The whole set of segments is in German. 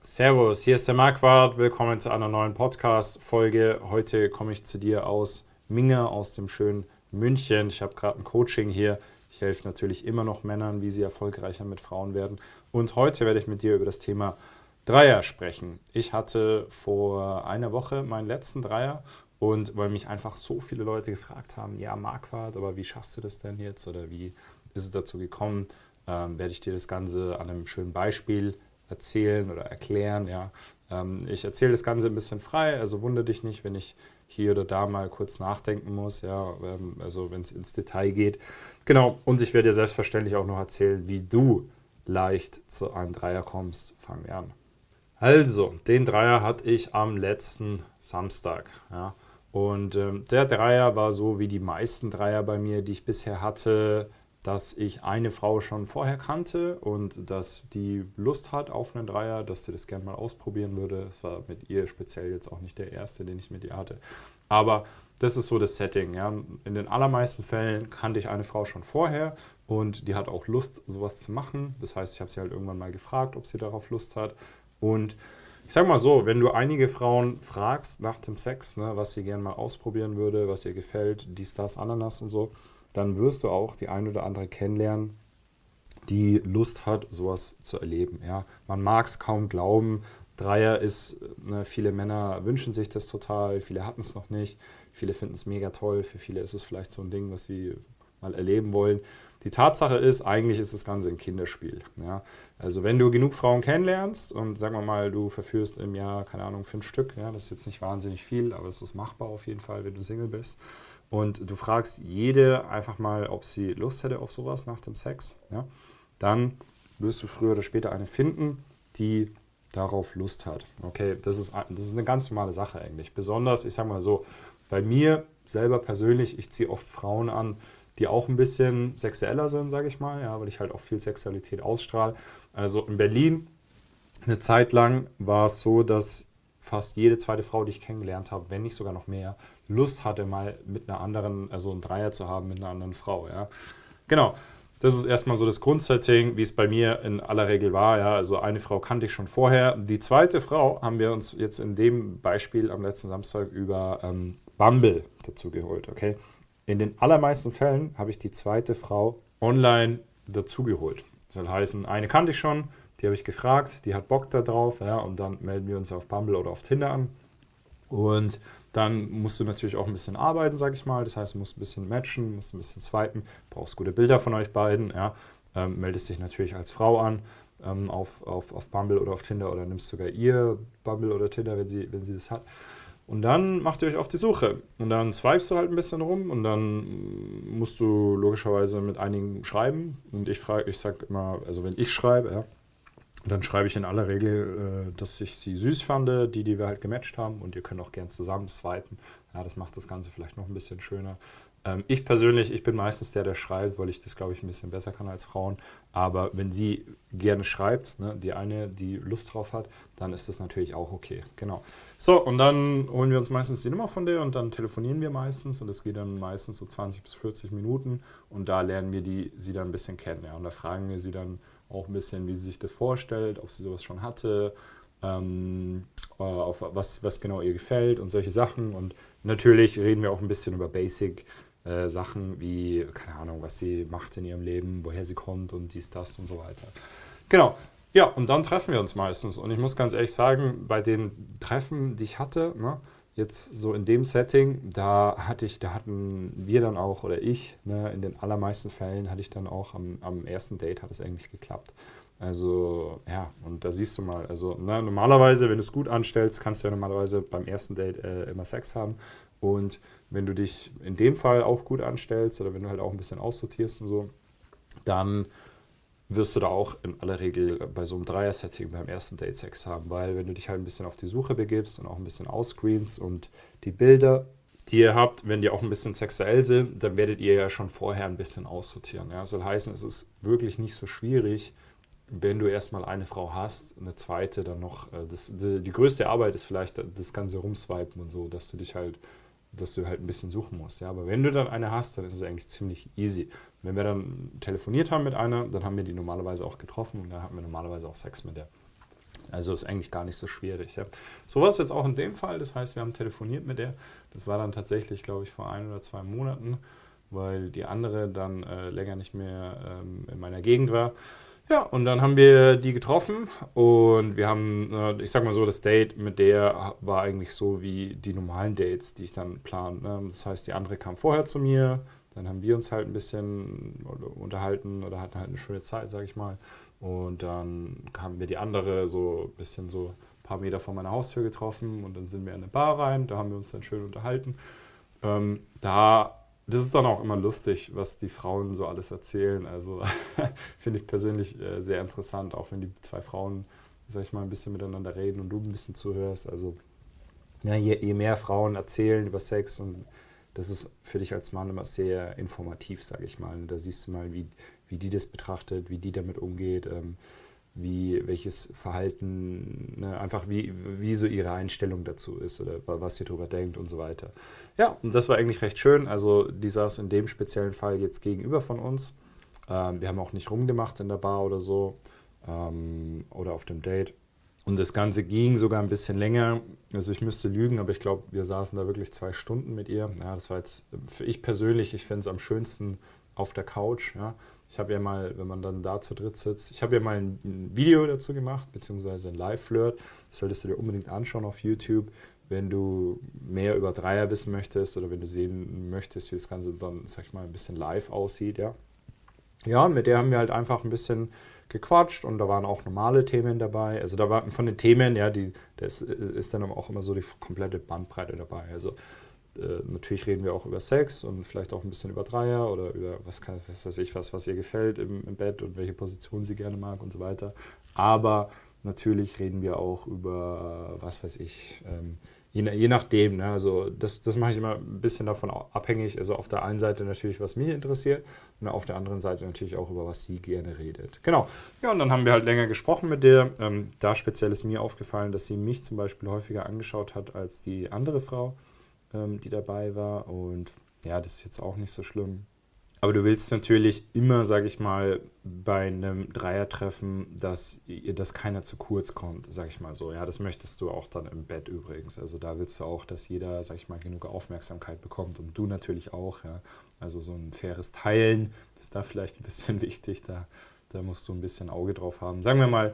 Servus, hier ist der Marquardt. Willkommen zu einer neuen Podcast-Folge. Heute komme ich zu dir aus Minge, aus dem schönen München. Ich habe gerade ein Coaching hier. Ich helfe natürlich immer noch Männern, wie sie erfolgreicher mit Frauen werden. Und heute werde ich mit dir über das Thema Dreier sprechen. Ich hatte vor einer Woche meinen letzten Dreier und weil mich einfach so viele Leute gefragt haben, ja Marquardt, aber wie schaffst du das denn jetzt oder wie ist es dazu gekommen, werde ich dir das Ganze an einem schönen Beispiel erzählen oder erklären. Ja. Ich erzähle das Ganze ein bisschen frei, also wundere dich nicht, wenn ich hier oder da mal kurz nachdenken muss, ja, also wenn es ins Detail geht. Genau, und ich werde dir selbstverständlich auch noch erzählen, wie du leicht zu einem Dreier kommst. Fangen wir an. Also, den Dreier hatte ich am letzten Samstag. Ja. Und der Dreier war so wie die meisten Dreier bei mir, die ich bisher hatte, dass ich eine Frau schon vorher kannte und dass die Lust hat auf einen Dreier, dass sie das gerne mal ausprobieren würde. Es war mit ihr speziell jetzt auch nicht der erste, den ich mit ihr hatte. Aber das ist so das Setting. Ja. In den allermeisten Fällen kannte ich eine Frau schon vorher und die hat auch Lust, sowas zu machen. Das heißt, ich habe sie halt irgendwann mal gefragt, ob sie darauf Lust hat. Und ich sag mal so, wenn du einige Frauen fragst nach dem Sex, ne, was sie gerne mal ausprobieren würde, was ihr gefällt, dies, das, Ananas und so, dann wirst du auch die ein oder andere kennenlernen, die Lust hat, sowas zu erleben. Ja. Man mag es kaum glauben. Dreier ist, ne, viele Männer wünschen sich das total, viele hatten es noch nicht, viele finden es mega toll, für viele ist es vielleicht so ein Ding, was sie mal erleben wollen. Die Tatsache ist, eigentlich ist das Ganze ein Kinderspiel. Ja. Also wenn du genug Frauen kennenlernst und sagen wir mal, du verführst im Jahr, keine Ahnung, 5 Stück, ja, das ist jetzt nicht wahnsinnig viel, aber es ist machbar auf jeden Fall, wenn du Single bist. Und du fragst jede einfach mal, ob sie Lust hätte auf sowas nach dem Sex, ja, dann wirst du früher oder später eine finden, die darauf Lust hat. Okay, das ist eine ganz normale Sache eigentlich. Besonders, ich sag mal so, bei mir selber persönlich, ich ziehe oft Frauen an, die auch ein bisschen sexueller sind, sage ich mal, ja, weil ich halt auch viel Sexualität ausstrahle. Also in Berlin eine Zeit lang war es so, dass fast jede zweite Frau, die ich kennengelernt habe, wenn nicht sogar noch mehr, Lust hatte, mal mit einer anderen, also einen Dreier zu haben mit einer anderen Frau. Ja. Genau, das ist erstmal so das Grundsetting, wie es bei mir in aller Regel war. Ja. Also eine Frau kannte ich schon vorher. Die zweite Frau haben wir uns jetzt in dem Beispiel am letzten Samstag über Bumble dazu geholt. Okay? In den allermeisten Fällen habe ich die zweite Frau online dazugeholt. Das soll heißen, eine kannte ich schon, die habe ich gefragt, die hat Bock da drauf, ja, und dann melden wir uns auf Bumble oder auf Tinder an. Und dann musst du natürlich auch ein bisschen arbeiten, sag ich mal. Das heißt, du musst ein bisschen matchen, musst ein bisschen swipen, brauchst gute Bilder von euch beiden, ja. Meldest dich natürlich als Frau an auf Bumble oder auf Tinder oder nimmst sogar ihr Bumble oder Tinder, wenn sie das hat. Und dann macht ihr euch auf die Suche. Und dann swipest du halt ein bisschen rum und dann musst du logischerweise mit einigen schreiben. Und ich sag immer, also wenn ich schreibe, ja, dann schreibe ich in aller Regel, dass ich sie süß fand, die wir halt gematcht haben. Und ihr könnt auch gern zusammen swipen. Ja, das macht das Ganze vielleicht noch ein bisschen schöner. Ich persönlich, ich bin meistens der schreibt, weil ich das, glaube ich, ein bisschen besser kann als Frauen. Aber wenn sie gerne schreibt, ne, die eine, die Lust drauf hat, dann ist das natürlich auch okay. Genau. So, und dann holen wir uns meistens die Nummer von der und dann telefonieren wir meistens. Und das geht dann meistens so 20 bis 40 Minuten. Und da lernen wir sie dann ein bisschen kennen. Ja. Und da fragen wir sie dann auch ein bisschen, wie sie sich das vorstellt, ob sie sowas schon hatte, auf was genau ihr gefällt und solche Sachen. Und natürlich reden wir auch ein bisschen über Basic Sachen wie, keine Ahnung, was sie macht in ihrem Leben, woher sie kommt und dies, das und so weiter. Genau. Ja, und dann treffen wir uns meistens. Und ich muss ganz ehrlich sagen, bei den Treffen, die ich hatte, ne, jetzt so in dem Setting, da hatten wir dann auch, oder ich, ne, in den allermeisten Fällen hatte ich dann auch am ersten Date hat es eigentlich geklappt. Also, ja, und da siehst du mal, also ne, normalerweise, wenn du es gut anstellst, kannst du ja normalerweise beim ersten Date immer Sex haben. Und wenn du dich in dem Fall auch gut anstellst oder wenn du halt auch ein bisschen aussortierst und so, dann wirst du da auch in aller Regel bei so einem Dreier-Setting beim ersten Date Sex haben, weil wenn du dich halt ein bisschen auf die Suche begibst und auch ein bisschen ausscreenst und die Bilder, die ihr habt, wenn die auch ein bisschen sexuell sind, dann werdet ihr ja schon vorher ein bisschen aussortieren. Ja? Das soll heißen, es ist wirklich nicht so schwierig, wenn du erstmal eine Frau hast, eine zweite dann noch. Die größte Arbeit ist vielleicht das ganze Rumswipen und so, dass du halt ein bisschen suchen musst. Ja? Aber wenn du dann eine hast, dann ist es eigentlich ziemlich easy. Wenn wir dann telefoniert haben mit einer, dann haben wir die normalerweise auch getroffen und dann hatten wir normalerweise auch Sex mit der. Also ist eigentlich gar nicht so schwierig. Ja. So war es jetzt auch in dem Fall. Das heißt, wir haben telefoniert mit der. Das war dann tatsächlich, glaube ich, vor 1 oder 2 Monaten, weil die andere dann länger nicht mehr in meiner Gegend war. Ja, und dann haben wir die getroffen und wir haben, ich sag mal so, das Date mit der war eigentlich so wie die normalen Dates, die ich dann plane. Ne? Das heißt, die andere kam vorher zu mir, dann haben wir uns halt ein bisschen unterhalten oder hatten halt eine schöne Zeit, sag ich mal. Und dann haben wir die andere so ein bisschen so ein paar Meter vor meiner Haustür getroffen und dann sind wir in eine Bar rein, da haben wir uns dann schön unterhalten. Das ist dann auch immer lustig, was die Frauen so alles erzählen. Also finde ich persönlich sehr interessant, auch wenn die zwei Frauen, sag ich mal, ein bisschen miteinander reden und du ein bisschen zuhörst. Also ja, je mehr Frauen erzählen über Sex und das ist für dich als Mann immer sehr informativ, sage ich mal. Da siehst du mal, wie die das betrachtet, wie die damit umgeht, welches Verhalten, ne, einfach wie so ihre Einstellung dazu ist oder was sie darüber denkt und so weiter. Ja, und das war eigentlich recht schön. Also die saß in dem speziellen Fall jetzt gegenüber von uns. Wir haben auch nicht rumgemacht in der Bar oder so oder auf dem Date. Und das Ganze ging sogar ein bisschen länger. Also ich müsste lügen, aber ich glaube, wir saßen da wirklich 2 Stunden mit ihr. Ja, das war jetzt für ich persönlich, ich fände es am schönsten auf der Couch. Ja. Ich habe ja mal, wenn man dann da zu dritt sitzt, ich habe ja mal ein Video dazu gemacht, beziehungsweise ein Live-Flirt. Das solltest du dir unbedingt anschauen auf YouTube, wenn du mehr über Dreier wissen möchtest oder wenn du sehen möchtest, wie das Ganze dann, sag ich mal, ein bisschen live aussieht. Ja, ja, mit der haben wir halt einfach ein bisschen gequatscht und da waren auch normale Themen dabei. Also da waren von den Themen, ja, das ist dann aber auch immer so die komplette Bandbreite dabei. Also natürlich reden wir auch über Sex und vielleicht auch ein bisschen über Dreier oder über was weiß ich, was ihr gefällt im Bett und welche Position sie gerne mag und so weiter. Aber natürlich reden wir auch über, was weiß ich, je nachdem. Ne? Also das mache ich immer ein bisschen davon abhängig. Also auf der einen Seite natürlich, was mich interessiert und auf der anderen Seite natürlich auch, über was sie gerne redet. Genau. Ja, und dann haben wir halt länger gesprochen mit der. Da speziell ist mir aufgefallen, dass sie mich zum Beispiel häufiger angeschaut hat als die andere Frau, die dabei war. Und ja, das ist jetzt auch nicht so schlimm. Aber du willst natürlich immer, sage ich mal, bei einem Dreiertreffen, dass keiner zu kurz kommt, sage ich mal so. Ja, das möchtest du auch dann im Bett übrigens. Also da willst du auch, dass jeder, sage ich mal, genug Aufmerksamkeit bekommt und du natürlich auch. Ja. Also so ein faires Teilen, das ist da vielleicht ein bisschen wichtig. Da musst du ein bisschen Auge drauf haben. Sagen wir mal,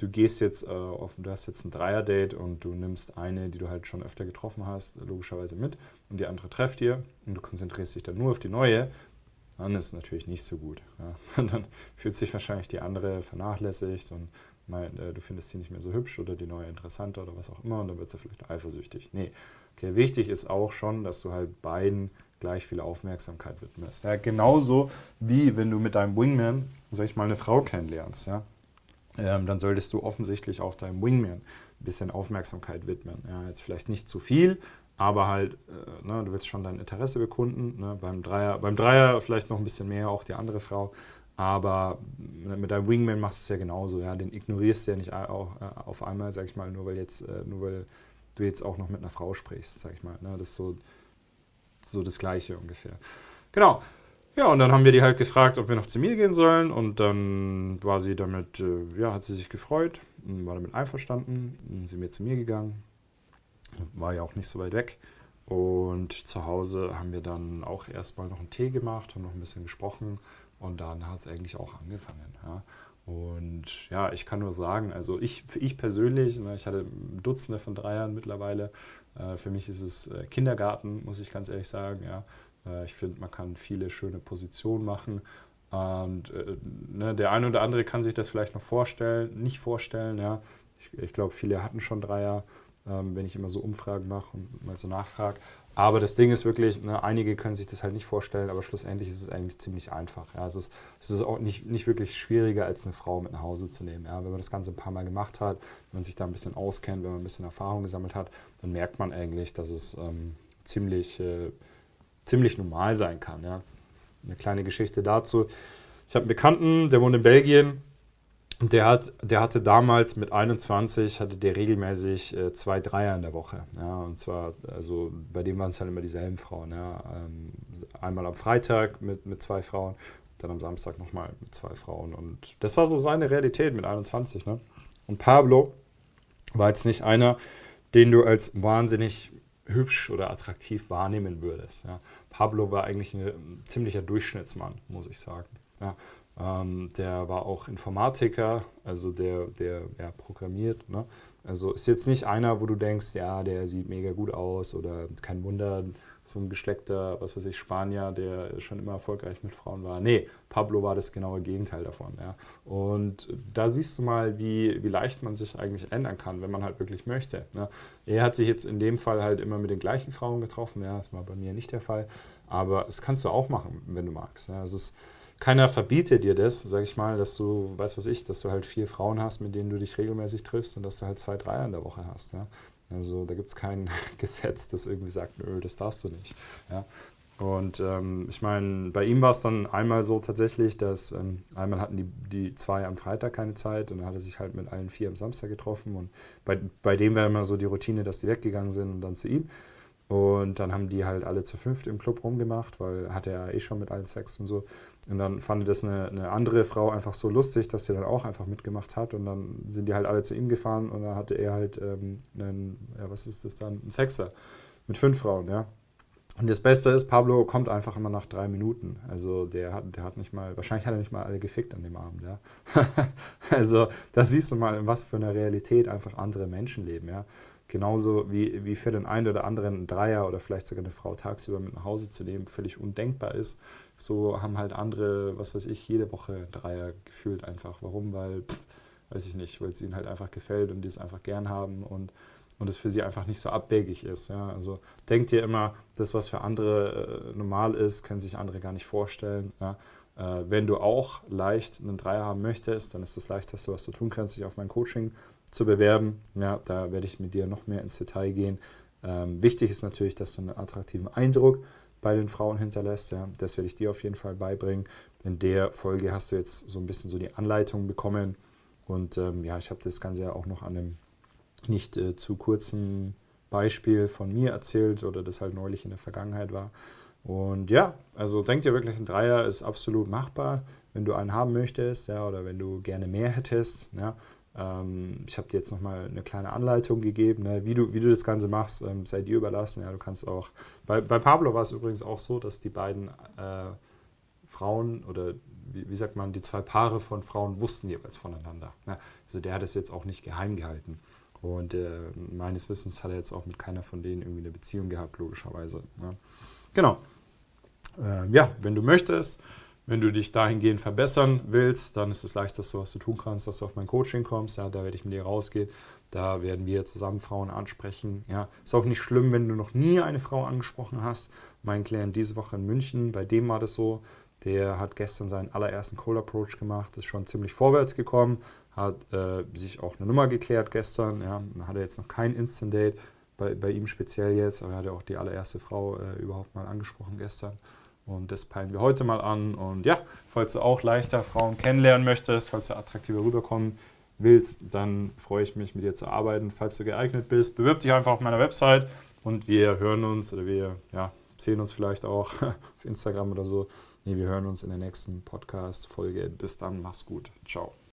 du hast jetzt ein Dreier-Date und du nimmst eine, die du halt schon öfter getroffen hast, logischerweise mit und die andere trefft ihr und du konzentrierst dich dann nur auf die neue, dann ist es natürlich nicht so gut. Ja. Und dann fühlt sich wahrscheinlich die andere vernachlässigt und du findest sie nicht mehr so hübsch oder die neue interessanter oder was auch immer und dann wird sie vielleicht eifersüchtig. Nee, okay, wichtig ist auch schon, dass du halt beiden gleich viel Aufmerksamkeit widmest. Ja, genauso wie wenn du mit deinem Wingman, sag ich mal, eine Frau kennenlernst. Ja. Dann solltest du offensichtlich auch deinem Wingman ein bisschen Aufmerksamkeit widmen. Ja, jetzt vielleicht nicht zu viel, aber halt, ne, du willst schon dein Interesse bekunden. Ne, beim Dreier vielleicht noch ein bisschen mehr, auch die andere Frau. Aber mit deinem Wingman machst du es ja genauso. Ja, den ignorierst du ja nicht auch, auf einmal, sag ich mal, nur weil du jetzt auch noch mit einer Frau sprichst, sag ich mal. Ne, das ist so das Gleiche ungefähr. Genau. Ja, und dann haben wir die halt gefragt, ob wir noch zu mir gehen sollen. Und dann war sie damit, ja, hat sie sich gefreut, war damit einverstanden. Dann sind wir zu mir gegangen. War ja auch nicht so weit weg. Und zu Hause haben wir dann auch erstmal noch einen Tee gemacht, haben noch ein bisschen gesprochen. Und dann hat es eigentlich auch angefangen. Ja. Und ja, ich kann nur sagen, also ich persönlich, ne, ich hatte Dutzende von Dreiern mittlerweile. Für mich ist es Kindergarten, muss ich ganz ehrlich sagen. Ja. Ich finde, man kann viele schöne Positionen machen. Und ne, der eine oder andere kann sich das vielleicht noch nicht vorstellen. Ja. Ich glaube, viele hatten schon Dreier, wenn ich immer so Umfragen mache und mal so nachfrage. Aber das Ding ist wirklich, ne, einige können sich das halt nicht vorstellen, aber schlussendlich ist es eigentlich ziemlich einfach. Ja. Es ist auch nicht wirklich schwieriger, als eine Frau mit nach Hause zu nehmen. Ja. Wenn man das Ganze ein paar Mal gemacht hat, wenn man sich da ein bisschen auskennt, wenn man ein bisschen Erfahrung gesammelt hat, dann merkt man eigentlich, dass es ziemlich normal sein kann. Ja. Eine kleine Geschichte dazu. Ich habe einen Bekannten, der wohnt in Belgien. Und der hatte damals mit 21, hatte der regelmäßig 2 Dreier in der Woche. Ja, und zwar, also bei dem waren es halt immer dieselben Frauen. Ja. Einmal am Freitag mit 2 Frauen, dann am Samstag nochmal mit 2 Frauen. Und das war so seine Realität mit 21. Ne. Und Pablo, War jetzt nicht einer, den du als wahnsinnig hübsch oder attraktiv wahrnehmen würdest. Ja. Pablo war eigentlich ein ziemlicher Durchschnittsmann, muss ich sagen. Ja. Der war auch Informatiker, also der ja, programmiert. Ne? Also ist jetzt nicht einer, wo du denkst, ja, der sieht mega gut aus oder kein Wunder, so ein geschleckter, was weiß ich, Spanier, der schon immer erfolgreich mit Frauen war. Nee, Pablo war das genaue Gegenteil davon. Ja. Und da siehst du mal, wie leicht man sich eigentlich ändern kann, wenn man halt wirklich möchte. Ne. Er hat sich jetzt in dem Fall halt immer mit den gleichen Frauen getroffen. Ja, das war bei mir nicht der Fall. Aber das kannst du auch machen, wenn du magst. Ja. Keiner verbietet dir das, sag ich mal, dass du, weiß was ich, dass du halt 4 Frauen hast, mit denen du dich regelmäßig triffst und dass du halt 2, 3 in der Woche hast. Ja. Also da gibt es kein Gesetz, das irgendwie sagt, nö, das darfst du nicht. Ja. Und ich meine, bei ihm war es dann einmal so tatsächlich, dass einmal hatten die 2 am Freitag keine Zeit und dann hat er sich halt mit allen 4 am Samstag getroffen und bei dem war immer so die Routine, dass die weggegangen sind und dann zu ihm. Und dann haben die halt alle zu 5 im Club rumgemacht, weil hatte er eh schon mit allen Sex und so. Und dann fand das eine andere Frau einfach so lustig, dass sie dann auch einfach mitgemacht hat. Und dann sind die halt alle zu ihm gefahren und dann hatte er halt ja, was ist das dann? Ein Sexer mit 5 Frauen, ja. Und das Beste ist, Pablo kommt einfach immer nach 3 Minuten. Also der hat nicht mal, wahrscheinlich hat er nicht mal alle gefickt an dem Abend, ja. Also da siehst du mal, in was für einer Realität einfach andere Menschen leben, ja. Genauso wie für den einen oder anderen ein Dreier oder vielleicht sogar eine Frau tagsüber mit nach Hause zu nehmen völlig undenkbar ist. So haben halt andere, was weiß ich, jede Woche ein Dreier gefühlt einfach. Warum? Weil, weiß ich nicht, weil es ihnen halt einfach gefällt und die es einfach gern haben und es für sie einfach nicht so abwegig ist. Ja? Also denkt ihr immer, das, was für andere normal ist, können sich andere gar nicht vorstellen. Ja? Wenn du auch leicht einen Dreier haben möchtest, dann ist das Leichteste, was du tun kannst, dich auf mein Coaching zu bewerben. Ja, da werde ich mit dir noch mehr ins Detail gehen. Wichtig ist natürlich, dass du einen attraktiven Eindruck bei den Frauen hinterlässt. Ja. Das werde ich dir auf jeden Fall beibringen. In der Folge hast du jetzt so ein bisschen so die Anleitung bekommen. Und ja, ich habe das Ganze ja auch noch an einem nicht zu kurzen Beispiel von mir erzählt oder das halt neulich in der Vergangenheit war. Und ja, also denk dir wirklich, ein Dreier ist absolut machbar, wenn du einen haben möchtest, ja, oder wenn du gerne mehr hättest. Ja. Ich habe dir jetzt nochmal eine kleine Anleitung gegeben, ne, wie du das Ganze machst, sei dir überlassen. Ja, du kannst auch. Bei Pablo war es übrigens auch so, dass die beiden Frauen oder wie sagt man, die 2 Paare von Frauen wussten jeweils voneinander. Ja. Also der hat es jetzt auch nicht geheim gehalten. Und meines Wissens hat er jetzt auch mit keiner von denen irgendwie eine Beziehung gehabt, logischerweise. Ja. Genau. Ja, wenn du möchtest, wenn du dich dahingehend verbessern willst, dann ist das Leichteste, was du tun kannst, dass du auf mein Coaching kommst. Ja, da werde ich mit dir rausgehen. Da werden wir zusammen Frauen ansprechen. Ja, ist auch nicht schlimm, wenn du noch nie eine Frau angesprochen hast. Mein Klient diese Woche in München, bei dem war das so. Der hat gestern seinen allerersten Cold Approach gemacht, ist schon ziemlich vorwärts gekommen, hat sich auch eine Nummer geklärt gestern. Ja, dann hat er jetzt noch kein Instant Date bei ihm speziell jetzt, aber er hat ja auch die allererste Frau überhaupt mal angesprochen gestern. Und das peilen wir heute mal an. Und ja, falls du auch leichter Frauen kennenlernen möchtest, falls du attraktiver rüberkommen willst, dann freue ich mich, mit dir zu arbeiten. Falls du geeignet bist, bewirb dich einfach auf meiner Website und wir hören uns oder wir sehen uns vielleicht auch auf Instagram oder so. Nee, wir hören uns in der nächsten Podcast-Folge. Bis dann, mach's gut. Ciao.